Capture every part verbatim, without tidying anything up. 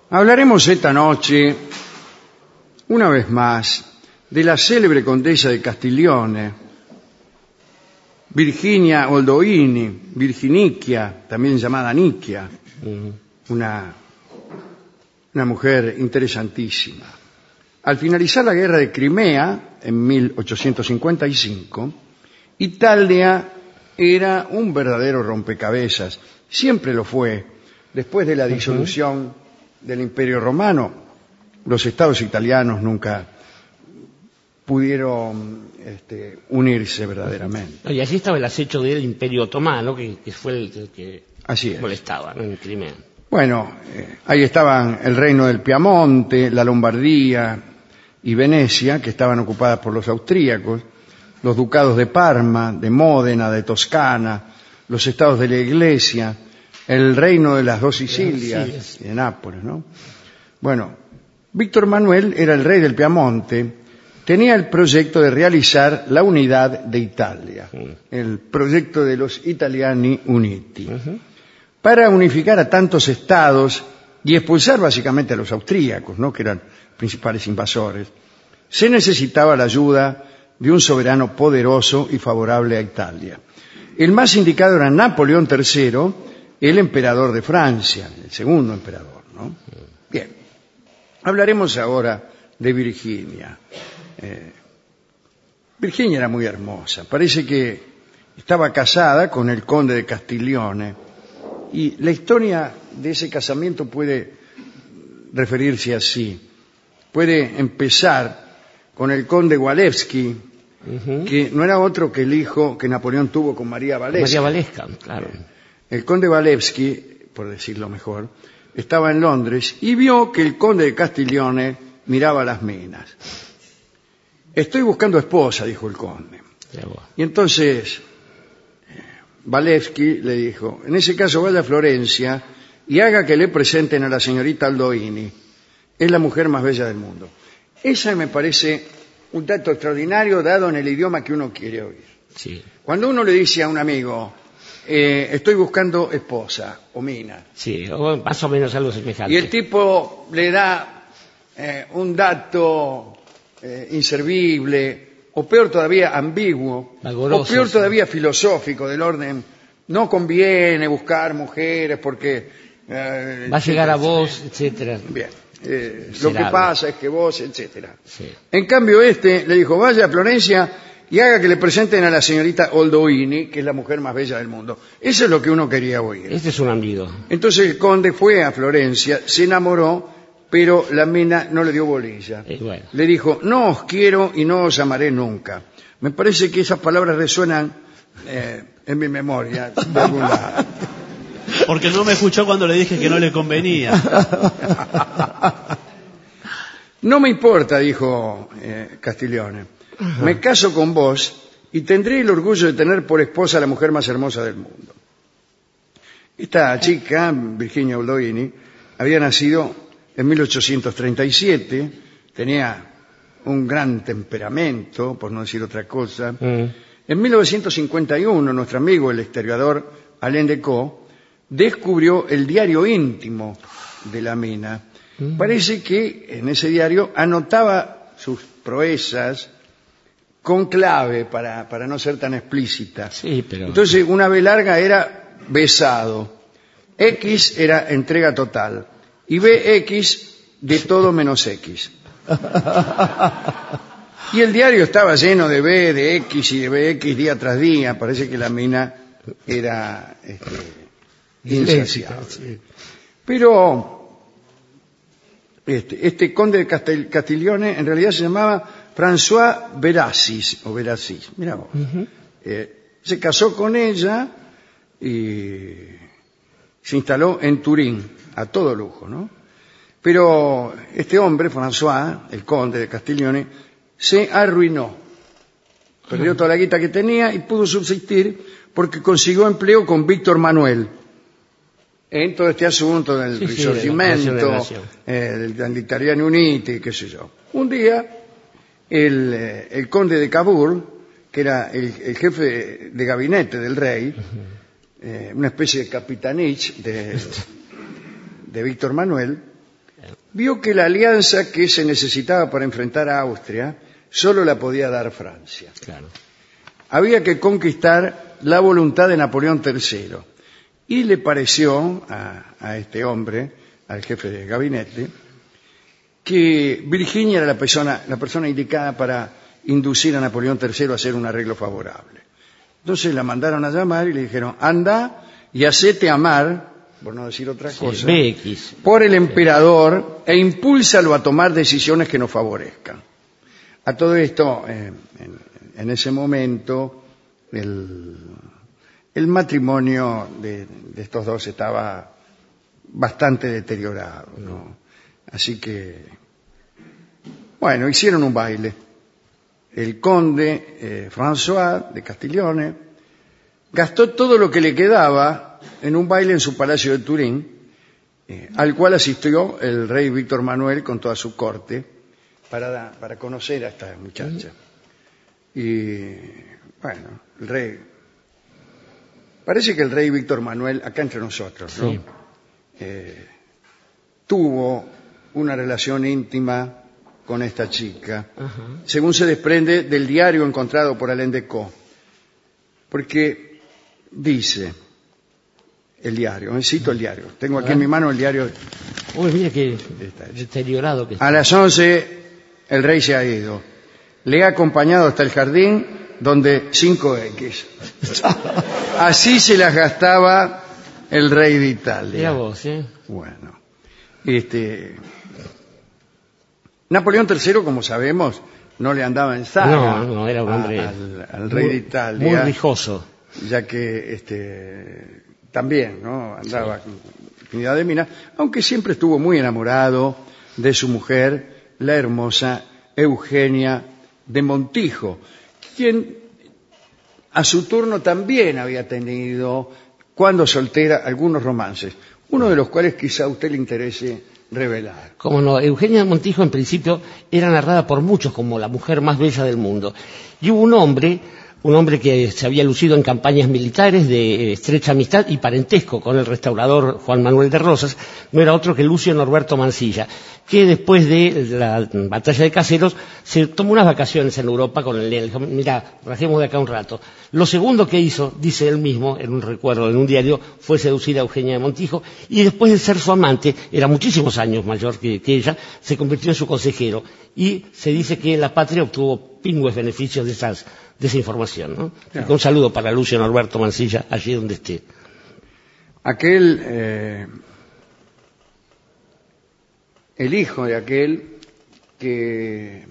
Hablaremos esta noche, una vez más, de la célebre condesa de Castiglione, Virginia Oldoini, Virginicia, también llamada Nicia, uh-huh. una, una mujer interesantísima. Al finalizar la guerra de Crimea, en mil ochocientos cincuenta y cinco, Italia era un verdadero rompecabezas, siempre lo fue. Después de la disolución uh-huh. del Imperio Romano, los estados italianos nunca pudieron este, unirse verdaderamente. Y allí estaba el acecho del Imperio Otomano, que, que fue el que Así es. molestaba, ¿no?, en Crimea. Bueno, eh, ahí estaban el reino del Piamonte, la Lombardía y Venecia, que estaban ocupadas por los austríacos, los ducados de Parma, de Módena, de Toscana, los estados de la Iglesia, el reino de las dos Sicilias, sí, de Nápoles, ¿no? Bueno, Víctor Manuel era el rey del Piamonte, tenía el proyecto de realizar la unidad de Italia, uh-huh. el proyecto de los Italiani Uniti, uh-huh. para unificar a tantos estados y expulsar básicamente a los austríacos, ¿no?, que eran principales invasores. Se necesitaba la ayuda de un soberano poderoso y favorable a Italia. El más indicado era Napoleón tercero, el emperador de Francia, el segundo emperador, ¿no? Bien, hablaremos ahora de Virginia. Eh, Virginia era muy hermosa, parece que estaba casada con el conde de Castiglione, y la historia de ese casamiento puede referirse así. Puede empezar con el conde Walewski, uh-huh. que no era otro que el hijo que Napoleón tuvo con María Walewska. María Walewska, claro. El conde Walewski, por decirlo mejor, estaba en Londres y vio que el conde de Castiglione miraba las minas. Estoy buscando esposa, dijo el conde. Y entonces Walewski le dijo, en ese caso vaya a Florencia y haga que le presenten a la señorita Oldoini. Es la mujer más bella del mundo. Esa me parece un dato extraordinario dado en el idioma que uno quiere oír. Sí. Cuando uno le dice a un amigo, eh, estoy buscando esposa o mina. Sí, o más o menos algo semejante. Y el tipo le da eh, un dato eh, inservible, o peor todavía, ambiguo, Valoroso, o peor sí. todavía filosófico, del orden, no conviene buscar mujeres porque... Eh, Va a llegar a vos, etcétera. Bien. Eh, lo que pasa es que vos, etcétera. Sí. En cambio este le dijo, vaya a Florencia y haga que le presenten a la señorita Oldoini, que es la mujer más bella del mundo. Eso es lo que uno quería oír. Este es un amigo. Entonces el conde fue a Florencia, se enamoró, pero la mina no le dio bolilla. Eh, bueno. Le dijo, no os quiero y no os amaré nunca. Me parece que esas palabras resuenan eh, en mi memoria de algún lado. Porque no me escuchó cuando le dije que no le convenía. No me importa, dijo eh, Castiglione. Uh-huh. Me caso con vos y tendré el orgullo de tener por esposa a la mujer más hermosa del mundo. Esta chica, Virginia Oldoini, había nacido en mil ochocientos treinta y siete, tenía un gran temperamento, por no decir otra cosa. Uh-huh. En mil novecientos cincuenta y uno, nuestro amigo, el historiador Alain Decaux, descubrió el diario íntimo de la mina. Mm. Parece que en ese diario anotaba sus proezas con clave para, para no ser tan explícita. Sí, pero... Entonces, una B larga era besado, X era entrega total y B X de todo menos X. Y el diario estaba lleno de B, de X y de B X día tras día. Parece que la mina era... Este, insaciable. Sí. Pero este, este conde de Castel, Castiglione en realidad se llamaba François Veracis o Veracis, mira vos. Uh-huh. eh, se casó con ella y se instaló en Turín a todo lujo, ¿no? Pero este hombre, François, el conde de Castiglione, se arruinó, perdió toda la guita que tenía y pudo subsistir porque consiguió empleo con Víctor Manuel en todo este asunto del sí, Risorgimento, sí, de eh, del Italiani Uniti, qué sé yo. Un día, el, eh, el conde de Cavour, que era el, el jefe de, de gabinete del rey, uh-huh. eh, una especie de capitanich de, de Víctor Manuel, vio que la alianza que se necesitaba para enfrentar a Austria solo la podía dar Francia. Claro. Había que conquistar la voluntad de Napoleón tercero. Y le pareció a, a este hombre, al jefe de gabinete, que Virginia era la persona, la persona indicada para inducir a Napoleón tercero a hacer un arreglo favorable. Entonces la mandaron a llamar y le dijeron, anda y hacete amar, por no decir otra cosa, B X. por el emperador e impúlsalo a tomar decisiones que nos favorezcan. A todo esto, eh, en, en ese momento, el, el matrimonio de, de estos dos estaba bastante deteriorado, ¿no? Así que, bueno, hicieron un baile. El conde eh, François de Castiglione gastó todo lo que le quedaba en un baile en su palacio de Turín, eh, al cual asistió el rey Víctor Manuel con toda su corte para, para conocer a esta muchacha. Y bueno, el rey... Parece que el rey Víctor Manuel, acá entre nosotros, ¿no? Sí. Eh, tuvo una relación íntima con esta chica, Ajá. según se desprende del diario encontrado por Alain Decaux, porque dice el diario, me cito el diario, tengo aquí en mi mano el diario. Uy, mira qué Esta es. deteriorado que está. A las once el rey se ha ido, le ha acompañado hasta el jardín donde cinco equis. Así se las gastaba el rey de Italia. Mira vos, ¿eh? Bueno, este... Napoleón tercero, como sabemos, no le andaba en saga No, no, era un hombre a- al, al rey muy, de Italia, muy rijoso. ya que este, también no andaba con infinidad de minas, aunque siempre estuvo muy enamorado de su mujer, la hermosa Eugenia de Montijo, quien a su turno también había tenido, cuando soltera, algunos romances, uno de los cuales quizá a usted le interese revelar. Como no, Eugenia Montijo en principio era narrada por muchos como la mujer más bella del mundo. Y hubo un hombre, un hombre que se había lucido en campañas militares de estrecha amistad y parentesco con el restaurador Juan Manuel de Rosas, no era otro que Lucio Norberto Mansilla, que después de la batalla de Caseros se tomó unas vacaciones en Europa con el, le dijo, mira, rajemos de acá un rato. Lo segundo que hizo, dice él mismo, en un recuerdo, en un diario, fue seducir a Eugenia de Montijo, y después de ser su amante, era muchísimos años mayor que, que ella, se convirtió en su consejero, y se dice que la patria obtuvo pingües beneficios de esas, de esa información, ¿no? Claro. Así que un saludo para Lucio Norberto Mansilla, allí donde esté. Aquel, eh, el hijo de aquel que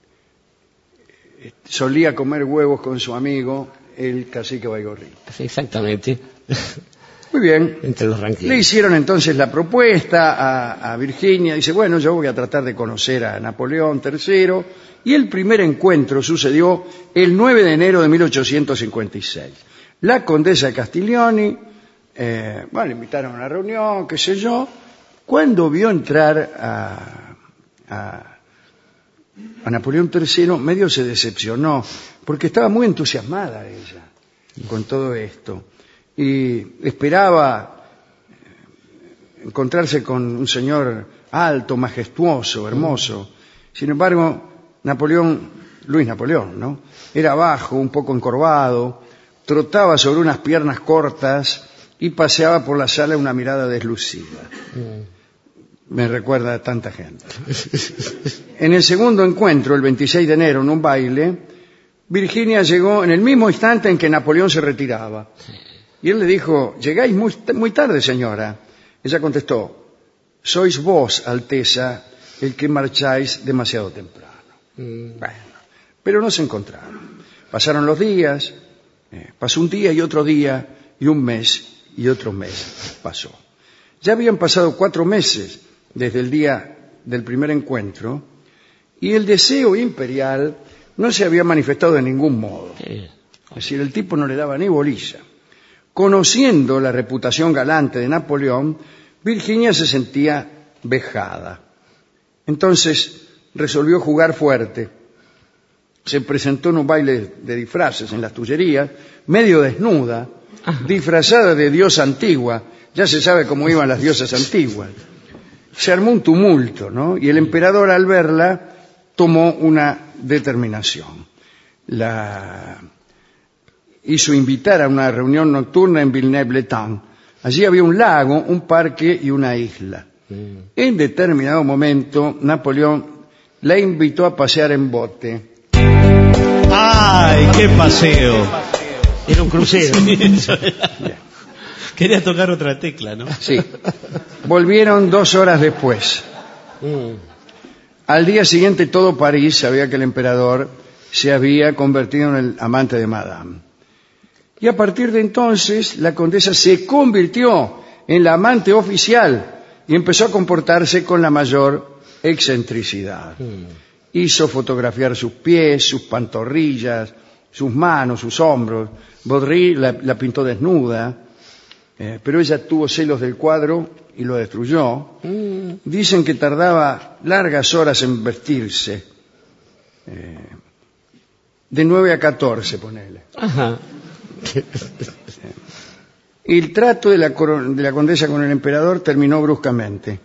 solía comer huevos con su amigo, el cacique Baigorri. Exactamente, Muy bien. entre los Le ranqueles. hicieron entonces la propuesta a, a Virginia. Dice, bueno, yo voy a tratar de conocer a Napoleón tercero. Y el primer encuentro sucedió el nueve de enero de mil ochocientos cincuenta y seis. La condesa de Castiglione, eh, bueno, le invitaron a una reunión, qué sé yo. Cuando vio entrar a, a, a Napoleón tercero, medio se decepcionó, porque estaba muy entusiasmada ella con todo esto. Y esperaba encontrarse con un señor alto, majestuoso, hermoso. Sin embargo, Napoleón, Luis Napoleón, ¿no? Era bajo, un poco encorvado, trotaba sobre unas piernas cortas y paseaba por la sala una mirada deslucida. Me recuerda a tanta gente. En el segundo encuentro, el veintiséis de enero, en un baile, Virginia llegó en el mismo instante en que Napoleón se retiraba. Y él le dijo, llegáis muy, muy tarde, señora. Ella contestó, sois vos, Alteza, el que marcháis demasiado temprano. Mm. Bueno, pero no se encontraron. Pasaron los días, eh, pasó un día y otro día, y un mes y otro mes pasó. Ya habían pasado cuatro meses desde el día del primer encuentro, y el deseo imperial no se había manifestado de ningún modo. Sí. Es decir, el tipo no le daba ni bolilla. Conociendo la reputación galante de Napoleón, Virginia se sentía vejada. Entonces resolvió jugar fuerte. Se presentó en un baile de disfraces en las Tullerías, medio desnuda, disfrazada de diosa antigua. Ya se sabe cómo iban las diosas antiguas. se armó un tumulto, ¿no? Y el emperador, al verla, tomó una determinación. La hizo invitar a una reunión nocturna en Villeneuve-l'Étang. Allí había un lago, un parque y una isla. Mm. En determinado momento, Napoleón la invitó a pasear en bote. ¡Ay, qué paseo! Era un crucero. Quería tocar otra tecla, ¿no? Sí. Volvieron dos horas después. Mm. Al día siguiente todo París sabía que el emperador se había convertido en el amante de Madame. Y a partir de entonces la condesa se convirtió en la amante oficial y empezó a comportarse con la mayor excentricidad. Mm. Hizo fotografiar sus pies, sus pantorrillas, sus manos, sus hombros. Baudry la, la pintó desnuda, eh, pero ella tuvo celos del cuadro y lo destruyó. Mm. Dicen que tardaba largas horas en vestirse. Eh, de nueve a catorce, ponele. Ajá. El trato de la, de la condesa con el emperador terminó bruscamente.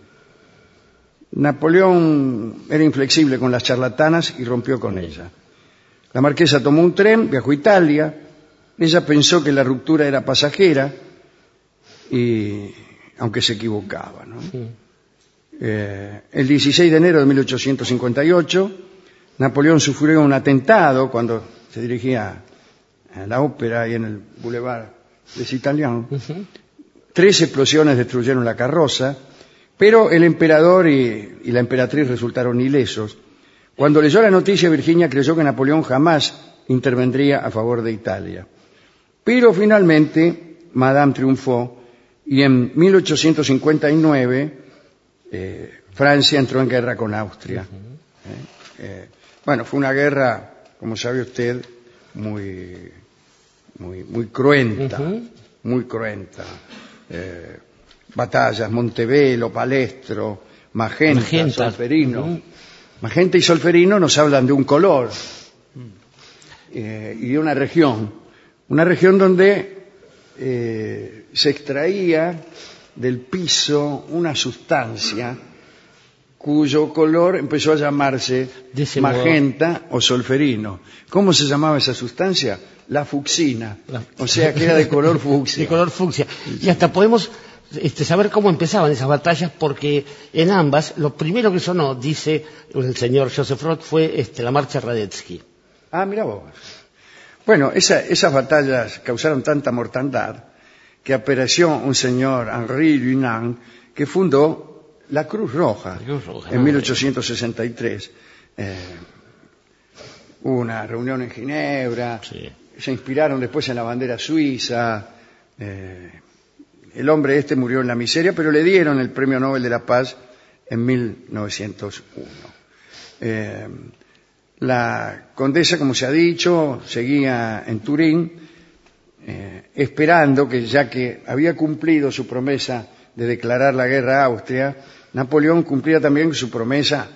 Napoleón era inflexible con las charlatanas y rompió con ella. La marquesa tomó un tren, viajó a Italia. Ella pensó que la ruptura era pasajera, y aunque se equivocaba, ¿no? Sí. Eh, el dieciséis de enero de mil ochocientos cincuenta y ocho, Napoleón sufrió un atentado cuando se dirigía a la ópera y en el Boulevard des Italiens. Uh-huh. Tres explosiones destruyeron la carroza, pero el emperador y, y la emperatriz resultaron ilesos. Cuando leyó la noticia, Virginia creyó que Napoleón jamás intervendría a favor de Italia. Pero finalmente Madame triunfó y en mil ochocientos cincuenta y nueve eh, Francia entró en guerra con Austria. Uh-huh. eh, eh, bueno, fue una guerra, como sabe usted, muy, muy, muy cruenta, uh-huh. muy cruenta. Eh, batallas, Montebello, Palestro, Magenta, Magenta. Solferino. Uh-huh. Magenta y Solferino nos hablan de un color eh, y de una región. Una región donde eh, se extraía del piso una sustancia cuyo color empezó a llamarse magenta modo. o solferino. ¿Cómo se llamaba esa sustancia? La fucsina. La... O sea que era de color fucsia. De color fucsia. Y hasta podemos este, saber cómo empezaban esas batallas, porque en ambas lo primero que sonó, dice el señor Joseph Roth, fue este, la marcha Radetzky. Ah, mira vos. Bueno, esa, esas batallas causaron tanta mortandad que apareció un señor, Henri Dunant, que fundó la Cruz Roja, la Cruz Roja en mil ochocientos sesenta y tres. Eh, hubo una reunión en Ginebra, sí. Se inspiraron después en la bandera suiza. Eh, el hombre este murió en la miseria, pero le dieron el Premio Nobel de la Paz en mil novecientos uno. Eh, la condesa, como se ha dicho, seguía en Turín, eh, esperando que, ya que había cumplido su promesa de declarar la guerra a Austria, Napoleón cumplía también su promesa,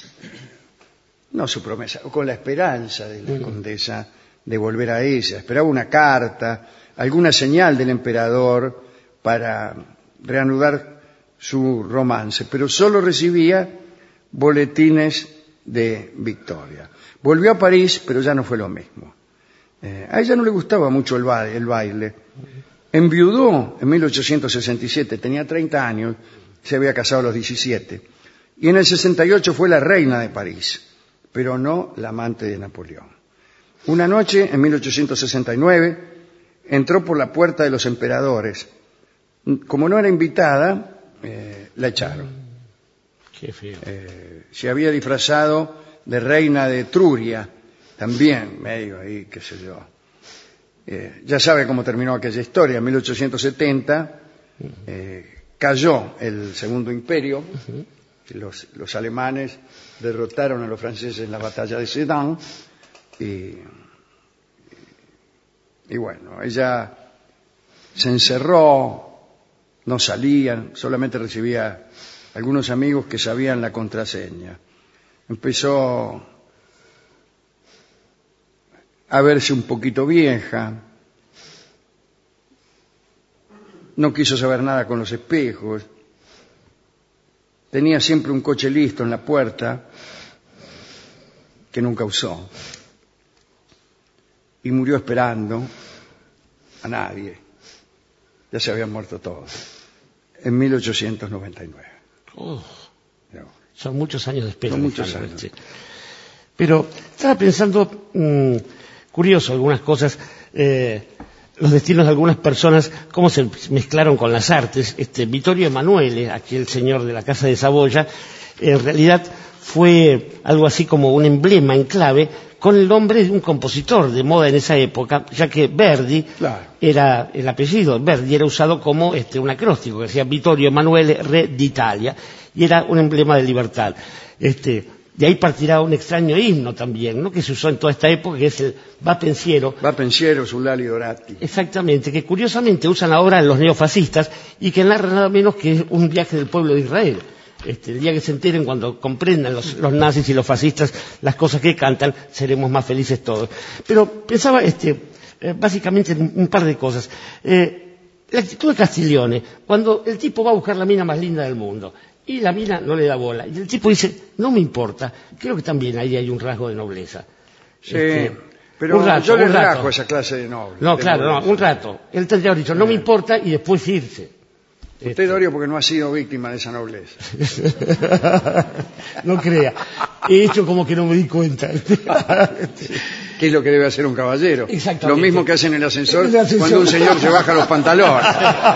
no su promesa, o con la esperanza de la condesa de volver a ella. Esperaba una carta, alguna señal del emperador para reanudar su romance, pero solo recibía boletines de victoria. Volvió a París, pero ya no fue lo mismo. Eh, a ella no le gustaba mucho el baile, el baile. Enviudó en mil ochocientos sesenta y siete, tenía treinta años, se había casado a los diecisiete. Y en el sesenta y ocho fue la reina de París, pero no la amante de Napoleón. Una noche, en mil ochocientos sesenta y nueve, entró por la puerta de los emperadores. Como no era invitada, eh, la echaron. Qué feo. Eh, se había disfrazado de reina de Etruria, también, medio ahí, qué sé yo. Eh, ya sabe cómo terminó aquella historia. En mil ochocientos setenta eh, cayó el Segundo Imperio. Uh-huh. Los, los alemanes derrotaron a los franceses en la batalla de Sedan. Y, y bueno, ella se encerró, no salía, solamente recibía algunos amigos que sabían la contraseña. Empezó a verse un poquito vieja, no quiso saber nada con los espejos, tenía siempre un coche listo en la puerta que nunca usó. Y murió esperando a nadie. Ya se habían muerto todos. En mil ochocientos noventa y nueve. Oh, son muchos años de espera. Son muchos años. Este. Pero estaba pensando, mmm, curioso, algunas cosas, eh, los destinos de algunas personas, cómo se mezclaron con las artes. Este Vittorio Emanuele, aquel señor de la Casa de Saboya, en realidad fue algo así como un emblema en clave con el nombre de un compositor de moda en esa época, ya que Verdi, claro, era el apellido, Verdi era usado como este, un acróstico, que decía Vittorio Emanuele, re d'Italia, y era un emblema de libertad. Este, de ahí partirá un extraño himno también, ¿no?, que se usó en toda esta época, que es el Va Pensiero. Va Pensiero, Sulali Dorati. Exactamente, que curiosamente usan ahora los neofascistas y que narra nada menos que un viaje del pueblo de Israel. Este, el día que se enteren, cuando comprendan los, los nazis y los fascistas las cosas que cantan, seremos más felices todos. Pero pensaba este, eh, básicamente en un par de cosas. Eh, la actitud de Castiglione, cuando el tipo va a buscar la mina más linda del mundo y la mina no le da bola, y el tipo dice, no me importa, creo que también ahí hay un rasgo de nobleza. Sí, este, pero un rato, yo le un rato. rajo esa clase de noble. No, claro, no, un rato. Él tendría que haber dicho, no me importa, y después irse. Usted, Dorio, porque no ha sido víctima de esa nobleza. No crea. He hecho como que no me di cuenta. ¿Qué es lo que debe hacer un caballero? Exactamente. Lo mismo que hace en el ascensor, el ascensor cuando un señor se baja los pantalones.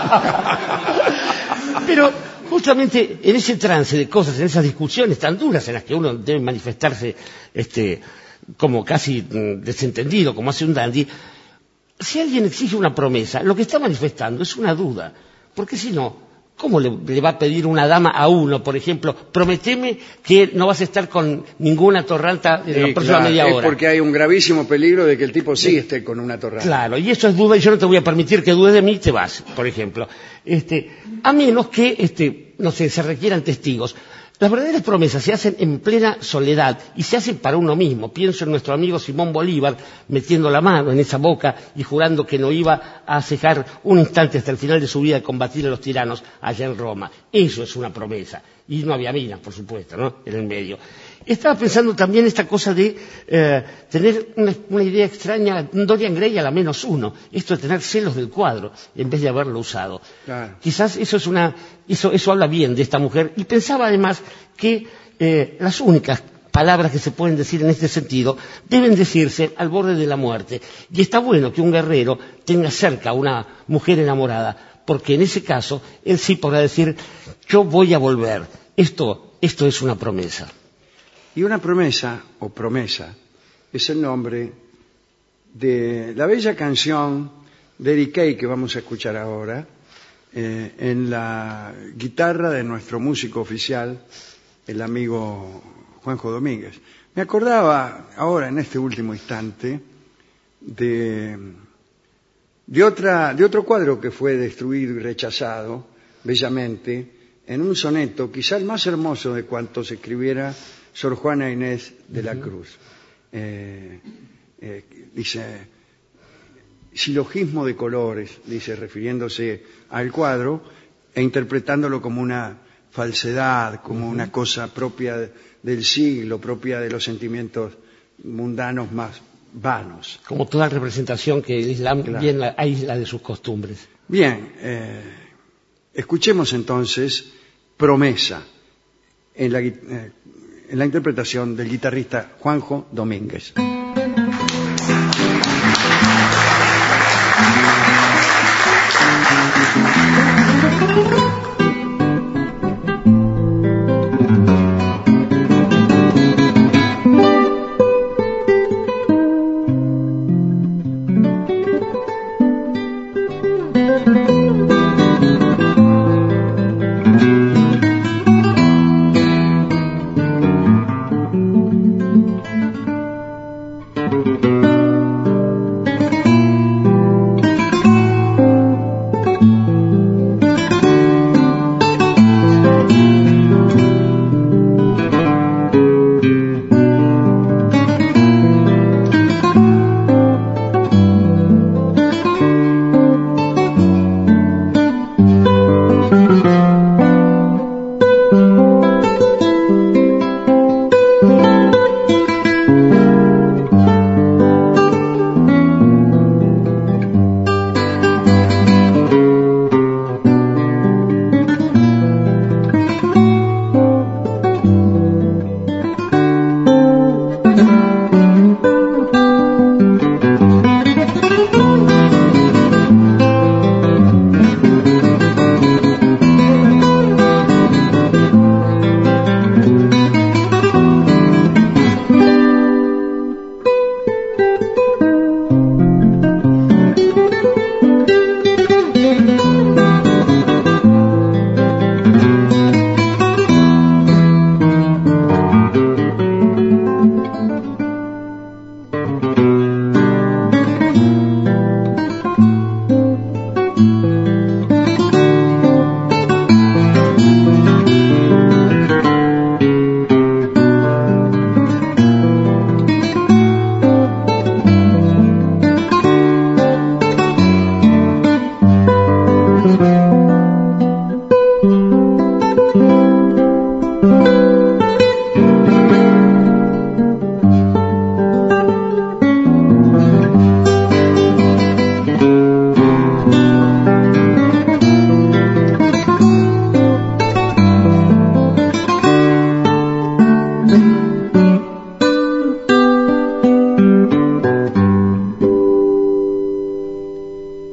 Pero justamente en ese trance de cosas, en esas discusiones tan duras en las que uno debe manifestarse este, como casi mm, desentendido, como hace un dandy, si alguien exige una promesa, lo que está manifestando es una duda. Porque si no, ¿cómo le, le va a pedir una dama a uno, por ejemplo, prometeme que no vas a estar con ninguna torranta en la próxima claro, media hora? Es porque hay un gravísimo peligro de que el tipo sí esté con una torranta. Claro, y eso es duda, y yo no te voy a permitir que dudes de mí, te vas, por ejemplo. Este, a menos que, este, no sé, se requieran testigos. Las verdaderas promesas se hacen en plena soledad y se hacen para uno mismo. Pienso en nuestro amigo Simón Bolívar metiendo la mano en esa boca y jurando que no iba a cejar un instante hasta el final de su vida de combatir a los tiranos allá en Roma. Eso es una promesa. Y no había minas, por supuesto, ¿no?, en el medio. Estaba pensando también esta cosa de eh, tener una, una idea extraña, Dorian Gray a la menos uno, esto de tener celos del cuadro en vez de haberlo usado. Claro. Quizás eso es una, eso, eso habla bien de esta mujer. Y pensaba además que eh, las únicas palabras que se pueden decir en este sentido deben decirse al borde de la muerte. Y está bueno que un guerrero tenga cerca a una mujer enamorada, porque en ese caso él sí podrá decir, yo voy a volver. Esto, esto es una promesa. Y una promesa, o promesa, es el nombre de la bella canción de Eric Kay que vamos a escuchar ahora, eh, en la guitarra de nuestro músico oficial, el amigo Juanjo Domínguez. Me acordaba ahora, en este último instante, de, de, otra, de otro cuadro que fue destruido y rechazado, bellamente, en un soneto, quizá el más hermoso de cuantos escribiera Sor Juana Inés de la Cruz. Eh, eh, dice, silogismo de colores, dice, refiriéndose al cuadro e interpretándolo como una falsedad, como uh-huh. una cosa propia del siglo, propia de los sentimientos mundanos más vanos. Como toda representación que el Islam claro. bien la, aísla de sus costumbres. Bien, eh, escuchemos entonces Promesa en la, eh, en la interpretación del guitarrista Juanjo Domínguez.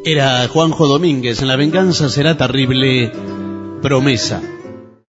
Era Juanjo Domínguez en La venganza será terrible, promesa.